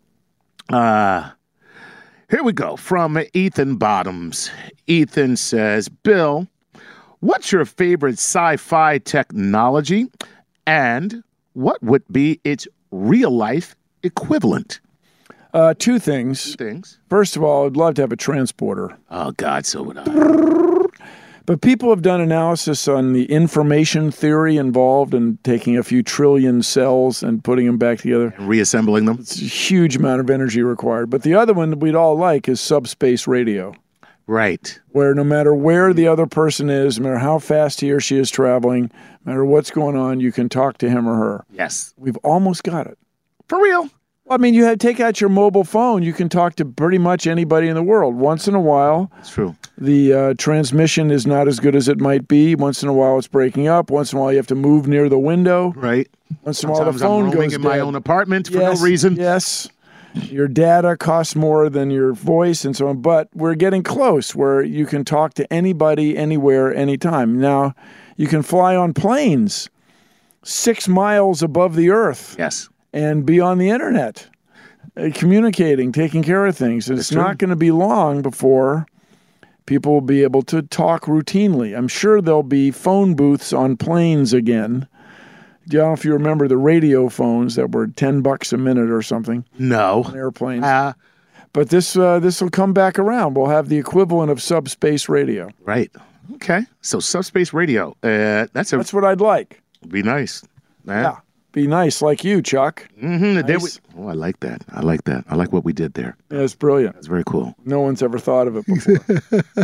Uh, here we go from Ethan Bottoms. Ethan says, Bill, what's your favorite sci-fi technology and what would be its real-life equivalent? Uh, two things. Things. First of all, I'd love to have a transporter. Oh, God, so would I. But people have done analysis on the information theory involved in taking a few trillion cells and putting them back together. Reassembling them? It's a huge amount of energy required. But the other one that we'd all like is subspace radio, Right. where no matter where the other person is, no matter how fast he or she is traveling, no matter what's going on, you can talk to him or her. Yes. We've almost got it. For real. I mean, you have take out your mobile phone, you can talk to pretty much anybody in the world. Once in a while, It's true. the uh, transmission is not as good as it might be. Once in a while, it's breaking up. Once in a while, you have to move near the window. Right. Once in a while, the Sometimes phone I'm roaming goes in my dead. own apartment for Yes, no reason. Yes. Your data costs more than your voice and so on. But we're getting close where you can talk to anybody, anywhere, anytime. Now, you can fly on planes six miles above the earth Yes. and be on the internet, uh, communicating, taking care of things. And it's true. not going to be long before people will be able to talk routinely. I'm sure there'll be phone booths on planes again. I don't know if you remember the radio phones that were ten bucks a minute or something No. on airplanes. Uh, But this uh, this will come back around. We'll have the equivalent of subspace radio. right. Okay. So subspace radio. Uh, that's a That's what I'd like. be nice. Yeah. Be nice like you, Chuck. Mm-hmm. There we, Nice. oh, I like that. I like that. I like what we did there. Yeah, it's brilliant. That's very cool. No one's ever thought of it before.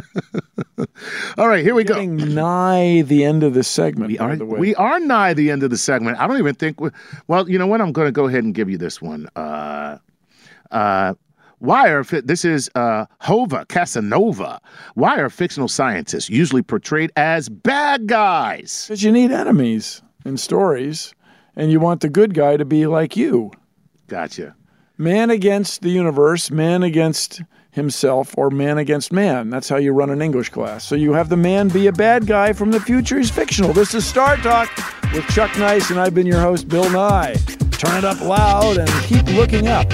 All right, here we go. Getting nigh the end of this segment, We by are the way. we are nigh the end of the segment. I don't even think. We, well, you know what? I'm going to go ahead and give you this one. Uh, uh, why are fi- this is uh, Hova Casanova? Why are fictional scientists usually portrayed as bad guys? Because you need enemies in stories, and you want the good guy to be like you. Gotcha. Man against the universe, man against himself, or man against man. That's how you run an English class. So you have the man be a bad guy from the future. He's fictional. This is Star Talk with Chuck Nice, and I've been your host, Bill Nye. Turn it up loud and keep looking up.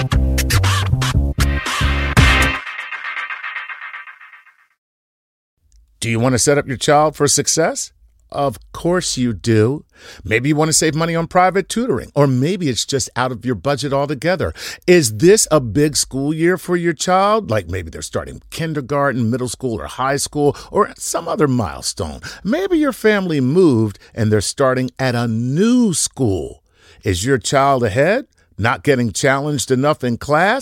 Do you want to set up your child for success? Of course you do. Maybe you want to save money on private tutoring, or maybe it's just out of your budget altogether. Is this a big school year for your child? Like maybe they're starting kindergarten, middle school, or high school, or some other milestone. Maybe your family moved and they're starting at a new school. Is your child ahead? Not getting challenged enough in class?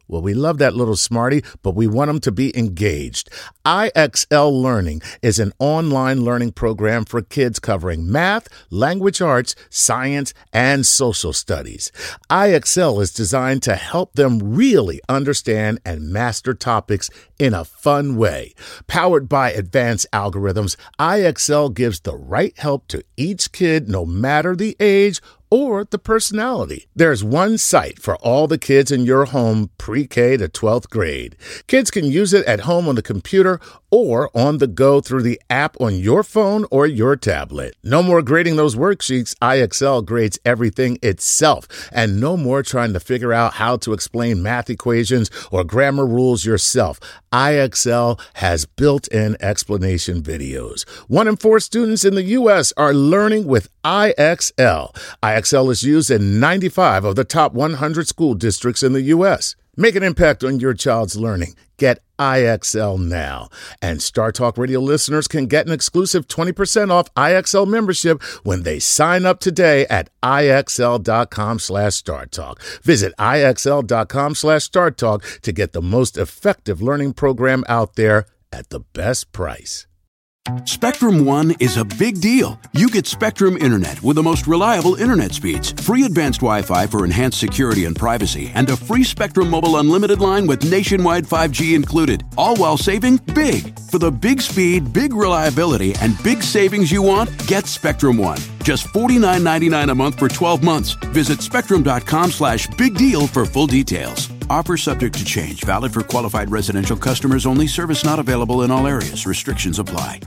Well, we love that little smarty, but we want them to be engaged. I X L Learning is an online learning program for kids covering math, language arts, science, and social studies. I X L is designed to help them really understand and master topics in a fun way. Powered by advanced algorithms, I X L gives the right help to each kid, no matter the age or the personality. There's one site for all the kids in your home, pre-K to twelfth grade. Kids can use it at home on the computer or on the go through the app on your phone or your tablet. No more grading those worksheets. I X L grades everything itself. And no more trying to figure out how to explain math equations or grammar rules yourself. I X L has built-in explanation videos. One in four students in the U S are learning with I X L. I X L is used in ninety-five of the top one hundred school districts in the U S. Make an impact on your child's learning. Get I X L now. And Star Talk Radio listeners can get an exclusive twenty percent off I X L membership when they sign up today at IXL.com slash StarTalk. Visit IXL.com slash StarTalk to get the most effective learning program out there at the best price. Spectrum One is a big deal. You get Spectrum Internet with the most reliable internet speeds, free advanced Wi-Fi for enhanced security and privacy, and a free Spectrum Mobile Unlimited line with nationwide five G included, all while saving big. For the big speed, big reliability, and big savings you want, get Spectrum One. Just forty-nine ninety-nine a month for twelve months. Visit spectrum.com slash big deal for full details. Offer subject to change. Valid for qualified residential customers only. Service not available in all areas. Restrictions apply.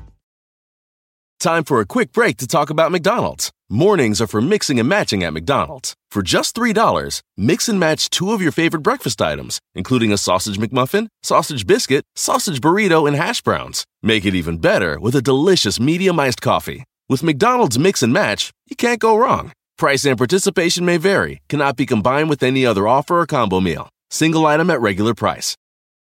Time for a quick break to talk about McDonald's. Mornings are for mixing and matching at McDonald's. For just three dollars, mix and match two of your favorite breakfast items, including a sausage McMuffin, sausage biscuit, sausage burrito, and hash browns. Make it even better with a delicious medium iced coffee. With McDonald's Mix and Match, you can't go wrong. Price and participation may vary. Cannot be combined with any other offer or combo meal. Single item at regular price.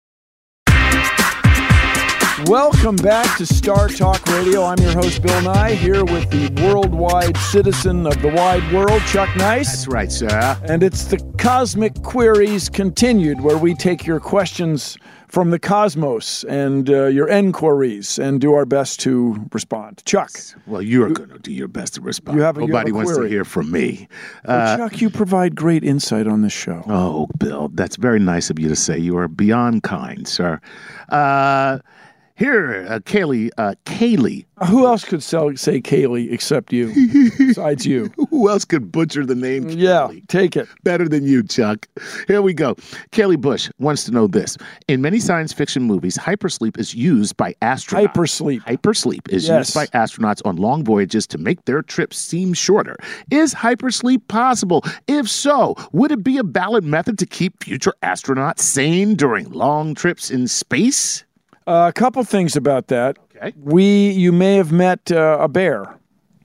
Welcome back to Star Talk Radio. I'm your host, Bill Nye, here with the worldwide citizen of the wide world, Chuck Nice. That's right, sir. And it's the Cosmic Queries Continued, where we take your questions from the cosmos and uh, your enquiries and do our best to respond. Chuck. Well, you're going to do your best to respond. You have a, Nobody you have a wants query. to hear from me. Well, Uh, Chuck, you provide great insight on this show. oh, Bill, that's very nice of you to say. You are beyond kind, sir. Uh, here, uh, Kaylee, uh, Kaylee. Who else could sell, say Kaylee except you, besides you? Who else could butcher the name Yeah, Kaylee? take it. Better than you, Chuck. Here we go. Kelly Bush wants to know this. In many science fiction movies, hypersleep is used by astronauts. Hypersleep. Hypersleep is Yes. used by astronauts on long voyages to make their trips seem shorter. Is hypersleep possible? If so, would it be a valid method to keep future astronauts sane during long trips in space? Uh, a couple things about that. Okay. We, you may have met uh, a bear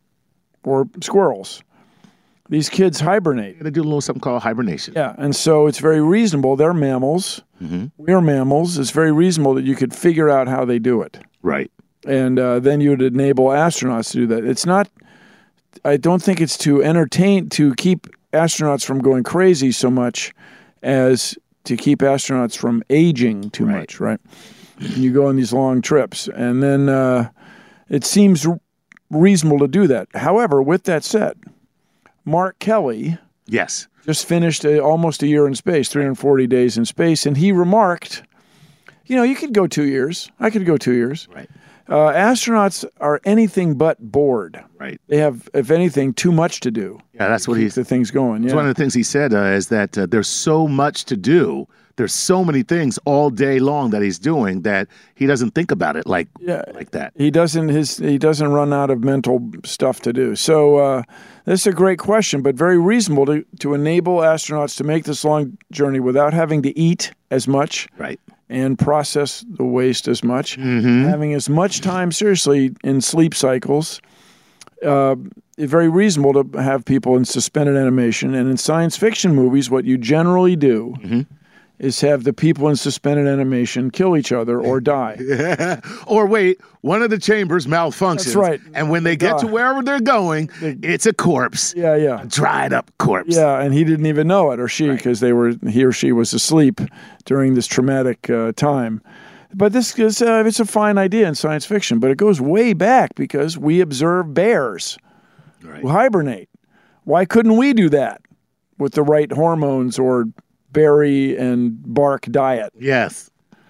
or squirrels. These kids hibernate. They do a little something called hibernation. Yeah, and so it's very reasonable. They're mammals. Mm-hmm. We're mammals. It's very reasonable that you could figure out how they do it. Right. And uh, then you would enable astronauts to do that. It's not, I don't think it's to entertain, to keep astronauts from going crazy so much as to keep astronauts from aging too Right. much, right? You go on these long trips, and then uh, it seems r- reasonable to do that. However, with that said, Mark Kelly Yes. just finished a, almost a year in space, three hundred forty days in space, and he remarked, you know, you could go two years. I could go two years. Right. Uh, astronauts are anything but bored. Right. They have, if anything, too much to do. Yeah, that's what Keep he's. the things going. It's Yeah. one of the things he said uh, is that uh, there's so much to do. There's so many things all day long that he's doing that he doesn't think about it like Yeah. like that. He doesn't his he doesn't run out of mental stuff to do. So uh, this is a great question, but very reasonable to, to enable astronauts to make this long journey without having to eat as much Right. and process the waste as much, having as much time seriously in sleep cycles. Uh, it's very reasonable to have people in suspended animation, and in science fiction movies, what you generally do is have the people in suspended animation kill each other or die. Or wait, one of the chambers malfunctions. That's right. And when they, they get die. to wherever they're going, they, it's a corpse. Yeah, yeah. A dried up corpse. Yeah, and he didn't even know it, or she, because right. they were he or she was asleep during this traumatic uh, time. But this is uh, it's a fine idea in science fiction, but it goes way back because we observe bears right. who hibernate. Why couldn't we do that with the right hormones or berry and bark diet? Yes.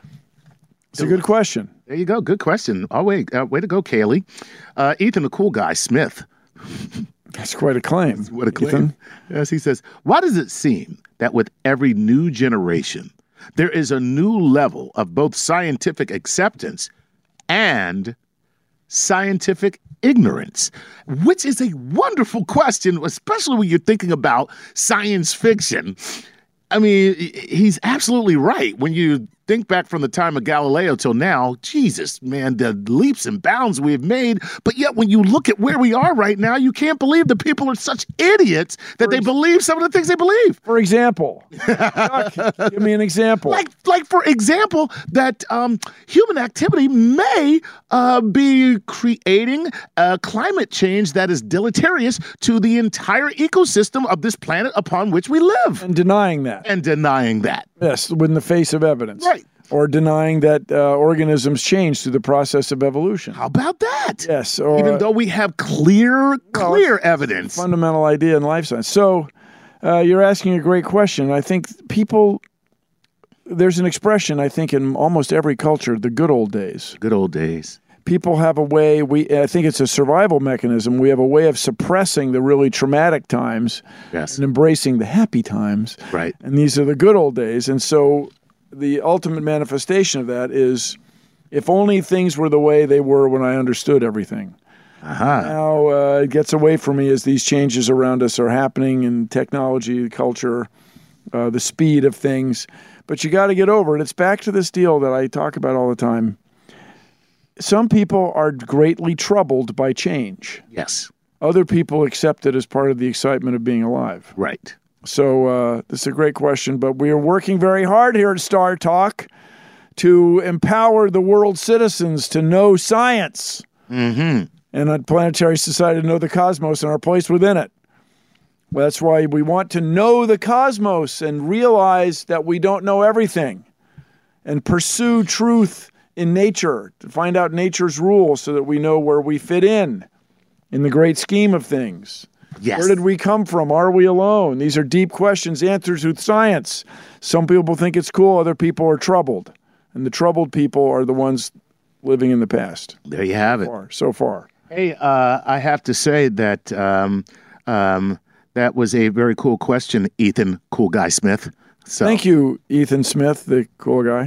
It's a good question. There you go. Good question. Oh, wait. Uh, way to go, Kaylee. Uh, Ethan, the cool guy, Smith. That's quite a claim. What a claim. Ethan? Yes, he says, why does it seem that with every new generation, there is a new level of both scientific acceptance and scientific ignorance? Which is a wonderful question, especially when you're thinking about science fiction. I mean, he's absolutely right. When you think back from the time of Galileo till now, Jesus, man, the leaps and bounds we have made. But yet when you look at where we are right now, you can't believe that people are such idiots that for they ex- believe some of the things they believe. For example, Chuck, give me an example. Like, like for example, that um, human activity may uh, be creating a climate change that is deleterious to the entire ecosystem of this planet upon which we live. And denying that. And denying that. Yes, in the face of evidence. Right. Or denying that uh, organisms change through the process of evolution. How about that? Yes. Or, even though we have clear, clear well, evidence. Fundamental idea in life science. So uh, you're asking a great question. I think people, there's an expression, I think, in almost every culture, the good old days. Good old days. People have a way, we I think it's a survival mechanism. We have a way of suppressing the really traumatic times yes. and embracing the happy times. Right. And these are the good old days. And so the ultimate manifestation of that is if only things were the way they were when I understood everything. Uh-huh. Now uh, it gets away from me as these changes around us are happening in technology, culture, uh, the speed of things. But you got to get over it. It's back to this deal that I talk about all the time. Some people are greatly troubled by change. Yes. Other people accept it as part of the excitement of being alive. Right. So uh, this is a great question, but we are working very hard here at Star Talk to empower the world's citizens to know science. Mm-hmm. And at Planetary Society to know the cosmos and our place within it. Well, that's why we want to know the cosmos and realize that we don't know everything and pursue truth in nature, to find out nature's rules so that we know where we fit in, in the great scheme of things. Yes. Where did we come from? Are we alone? These are deep questions, answers with science. Some people think it's cool, other people are troubled. And the troubled people are the ones living in the past. There you have it. So far. So far. Hey, uh, I have to say that um, um, that was a very cool question, Ethan, cool guy Smith. So. Thank you, Ethan Smith, the cool guy.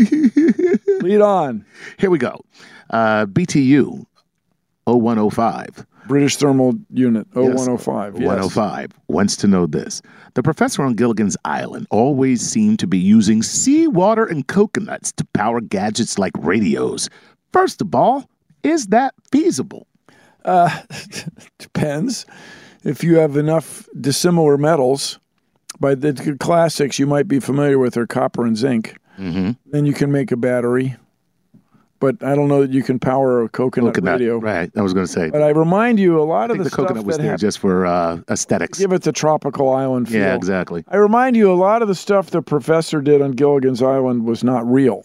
Lead on. Here we go. Uh, B T U oh one oh five. British Thermal Unit oh one oh five. Yes, one oh five wants to know this. The professor on Gilligan's Island always seemed to be using seawater and coconuts to power gadgets like radios. First of all, is that feasible? Uh, depends. If you have enough dissimilar metals, by the classics you might be familiar with are copper and zinc, mm-hmm. then you can make a battery. But I don't know that you can power a coconut, coconut radio. Right, I was going to say. But I remind you, a lot I of think the, the coconut stuff was that there hap- just for uh, aesthetics. Give it the tropical island feel. Yeah, exactly. I remind you, a lot of the stuff the professor did on Gilligan's Island was not real.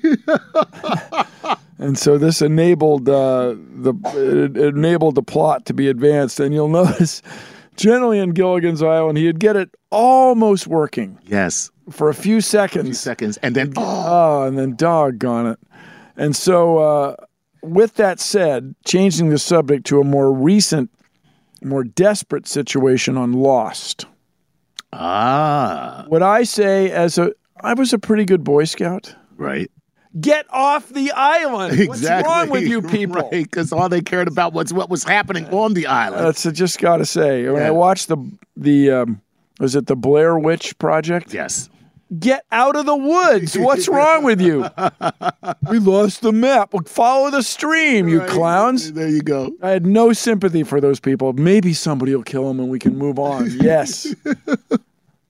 And so this enabled uh, the it enabled the plot to be advanced. And you'll notice, generally in Gilligan's Island, he'd get it almost working. Yes. For a few seconds. A few seconds, and then oh, oh and then doggone it. And so, uh, with that said, changing the subject to a more recent, more desperate situation on Lost. Ah. What I say as a, I was a pretty good Boy Scout. Right. Get off the island. Exactly. What's wrong with you people? Right, because all they cared about was what was happening on the island. That's I just got to say. When yeah. I watched the, the um, was it the Blair Witch Project? Yes. Get out of the woods. What's wrong with you? We lost the map. Well, follow the stream, you right. clowns. There you go. I had no sympathy for those people. Maybe somebody will kill them and we can move on. Yes.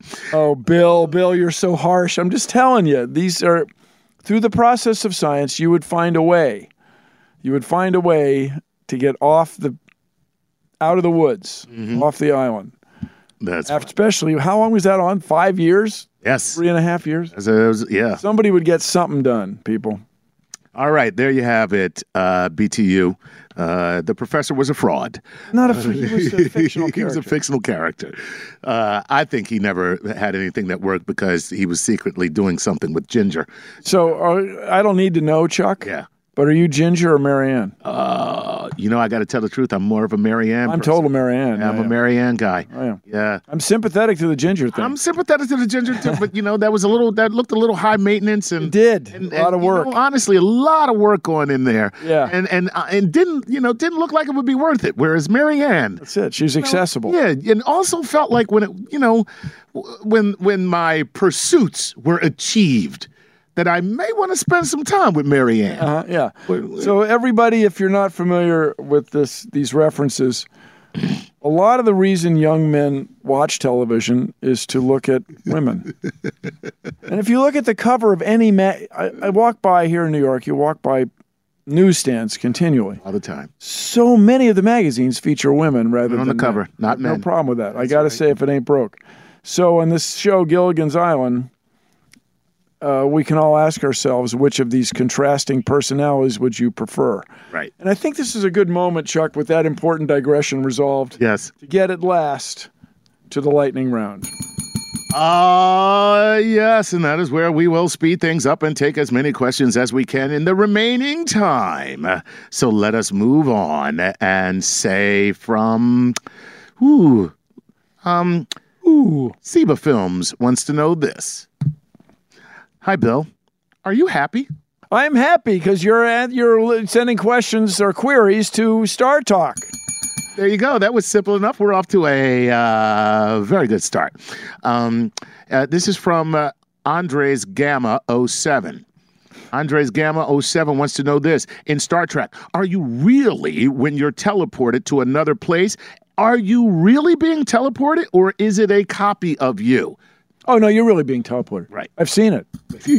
Oh, Bill, Bill, you're so harsh. I'm just telling you, these are, through the process of science, you would find a way. You would find a way to get off the, out of the woods, mm-hmm. off the island. That's After, especially, how long was that on? Five years? Yes. Three and a half years? As it was, yeah. Somebody would get something done, people. All right, there you have it, uh, B T U. Uh, the professor was a fraud. Not a he was a fictional character. He was a fictional character. Uh, I think he never had anything that worked because he was secretly doing something with Ginger. So uh, I don't need to know, Chuck. Yeah. But are you Ginger or Marianne? Uh, you know, I got to tell the truth. I'm more of a Marianne I'm person. total Marianne. Yeah, I'm a Marianne guy. I am. Yeah. I'm sympathetic to the Ginger thing. I'm sympathetic to the Ginger too, but you know, that was a little, that looked a little high maintenance. And it did. And, a lot and, of work. You know, honestly, a lot of work going in there. Yeah. And and uh, and didn't, you know, didn't look like it would be worth it. Whereas Marianne. That's it. She's accessible. Know, yeah. And also felt like when it, you know, when when my pursuits were achieved, that I may want to spend some time with Marianne. Uh-huh, yeah. So everybody, if you're not familiar with this, these references, a lot of the reason young men watch television is to look at women. And if you look at the cover of any mag, I, I walk by here in New York, you walk by newsstands continually. All the time. So many of the magazines feature women rather on than the cover, men. not men. No problem with that. That's I got to right. say, if it ain't broke. So on this show, Gilligan's Island, Uh, we can all ask ourselves, which of these contrasting personalities would you prefer? Right. And I think this is a good moment, Chuck, with that important digression resolved. Yes. To get at last to the lightning round. Ah, uh, yes, and that is where we will speed things up and take as many questions as we can in the remaining time. So let us move on and say from, ooh, um, ooh, Seba Films wants to know this. Hi, Bill. Are you happy? I'm happy because you're at, you're sending questions or queries to Star Talk. There you go. That was simple enough. We're off to a uh, very good start. Um, uh, this is from uh, Andres Gamma oh seven. Andres Gamma oh seven wants to know this. In Star Trek, are you really, when you're teleported to another place, are you really being teleported or is it a copy of you? Oh, no, you're really being teleported. Right. I've seen it.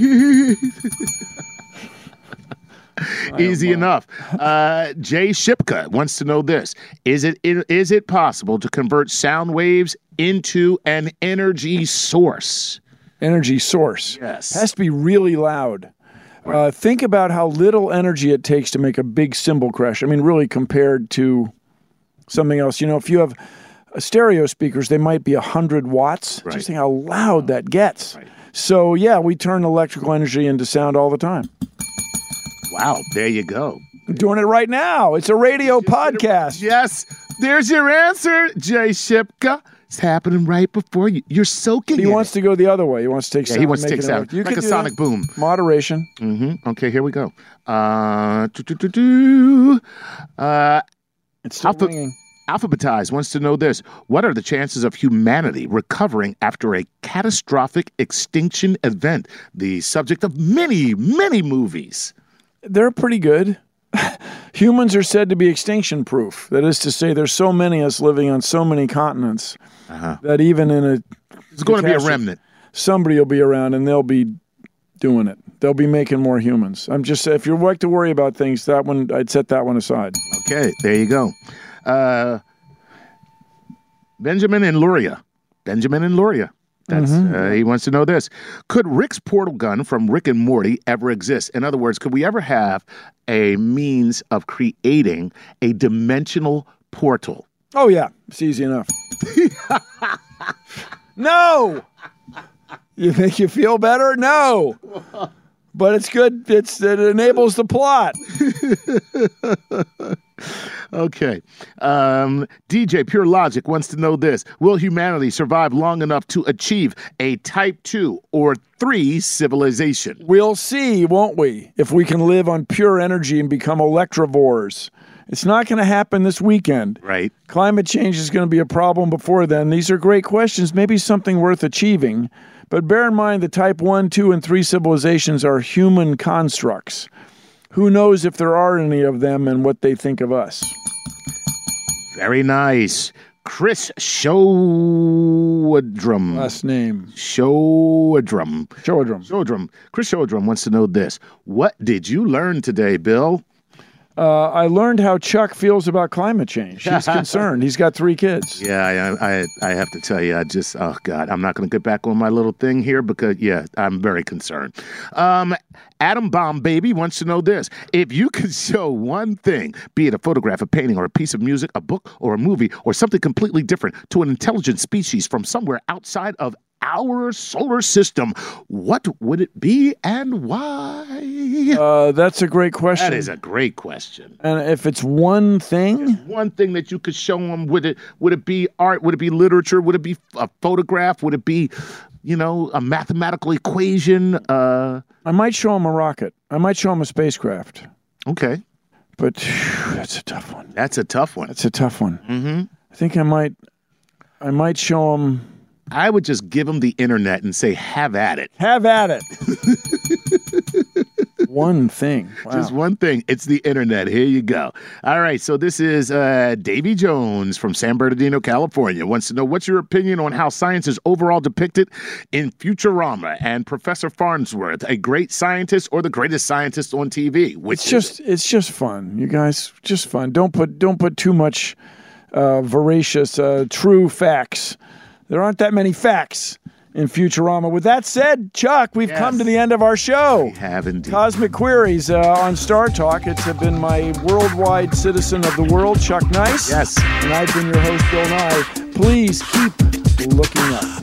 Easy enough. Uh, Jay Shipka wants to know this. Is it is it possible to convert sound waves into an energy source? Energy source. Yes. Has to be really loud. Uh, think about how little energy it takes to make a big cymbal crash. I mean, really compared to something else. You know, if you have stereo speakers, they might be one hundred watts. Right. Just think how loud that gets. Right. So, yeah, we turn electrical energy into sound all the time. Wow, there you go. I'm doing it right now. It's a radio podcast. Yes, there's your answer, Jay Shipka. It's happening right before you. You're soaking He in wants it. to go the other way. He wants to take Yeah, sound. he wants to make take it sound. You Like can a do sonic that. boom. Moderation. Mm-hmm. Okay, here we go. Uh, doo-doo-doo-doo. uh, It's still Alpha- ringing. Alphabetize wants to know this. What are the chances of humanity recovering after a catastrophic extinction event? The subject of many, many movies. They're pretty good. Humans are said to be extinction proof. That is to say, there's so many of us living on so many continents Uh-huh. that even in a There's going to be a catastrophe, remnant. somebody will be around and they'll be doing it. They'll be making more humans. I'm just if you like to worry about things, that one I'd set that one aside. Okay, there you go. Uh, Benjamin and Luria. Benjamin and Luria. That's Mm-hmm. uh, he wants to know this. Could Rick's portal gun from Rick and Morty ever exist? In other words, could we ever have a means of creating a dimensional portal? Oh yeah, it's easy enough. No. You make you feel better? No. But it's good. It's it enables the plot. Okay. Um, D J Pure Logic wants to know this. Will humanity survive long enough to achieve a type two or three civilization? We'll see, won't we? If we can live on pure energy and become electrovores. It's not going to happen this weekend. Right. Climate change is going to be a problem before then. These are great questions, maybe something worth achieving. But bear in mind the type one, two, and three civilizations are human constructs. Who knows if there are any of them and what they think of us? Very nice. Chris Show Showadrum. Last name. Showadrum. Showadrum. Showadrum. Chris Showadrum wants to know this. What did you learn today, Bill? Uh, I learned how Chuck feels about climate change. He's concerned. He's got three kids. Yeah, I, I I have to tell you, I just, oh, God, I'm not going to get back on my little thing here because, yeah, I'm very concerned. Um, Adam Bomb Baby wants to know this. If you could show one thing, be it a photograph, a painting, or a piece of music, a book, or a movie, or something completely different to an intelligent species from somewhere outside of our solar system, what would it be and why? Uh, that's a great question. That is a great question. And if it's one thing, Just one thing that you could show them, would it would it be art? Would it be literature? Would it be a photograph? Would it be, you know, a mathematical equation? Uh, I might show them a rocket. I might show them a spacecraft. Okay, but whew, that's a tough one. That's a tough one. That's a tough one. Mm-hmm. I think I might, I might show them. I would just give them the internet and say, have at it. Have at it. One thing. Wow. Just one thing. It's the internet. Here you go. All right. So this is uh, Davy Jones from San Bernardino, California. Wants to know, what's your opinion on how science is overall depicted in Futurama and Professor Farnsworth, a great scientist or the greatest scientist on T V? Which it's just it's just fun, you guys. Just fun. Don't put don't put too much uh, voracious uh, true facts. There aren't that many facts in Futurama. With that said, Chuck, we've yes. come to the end of our show. We have indeed. Cosmic Queries uh, on Star Talk. It's been my worldwide citizen of the world, Chuck Nice. Yes. And I've been your host, Bill Nye. Please keep looking up.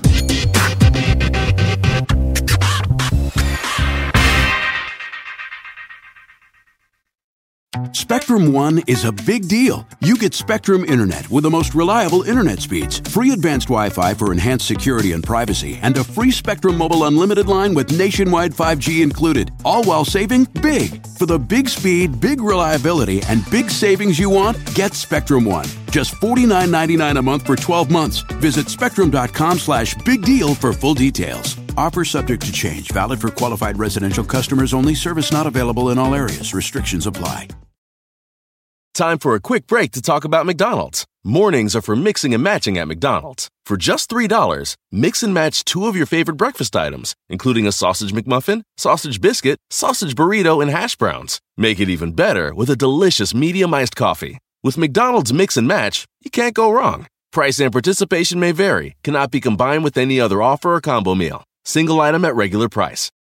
Spectrum One is a big deal. You get Spectrum Internet with the most reliable internet speeds, free advanced Wi-Fi for enhanced security and privacy, and a free Spectrum Mobile unlimited line with nationwide five G included, all while saving big. For the big speed, big reliability, and big savings you want, get Spectrum One. Just forty-nine ninety-nine a month for twelve months. Visit spectrum.com slash big deal for full details. Offer subject to change. Valid for qualified residential customers only. Service not available in all areas. Restrictions apply. Time for a quick break to talk about McDonald's. Mornings are for mixing and matching at McDonald's. For just three dollars, mix and match two of your favorite breakfast items, including a sausage McMuffin, sausage biscuit, sausage burrito, and hash browns. Make it even better with a delicious medium iced coffee. With McDonald's Mix and Match, you can't go wrong. Price and participation may vary, cannot be combined with any other offer or combo meal. Single item at regular price.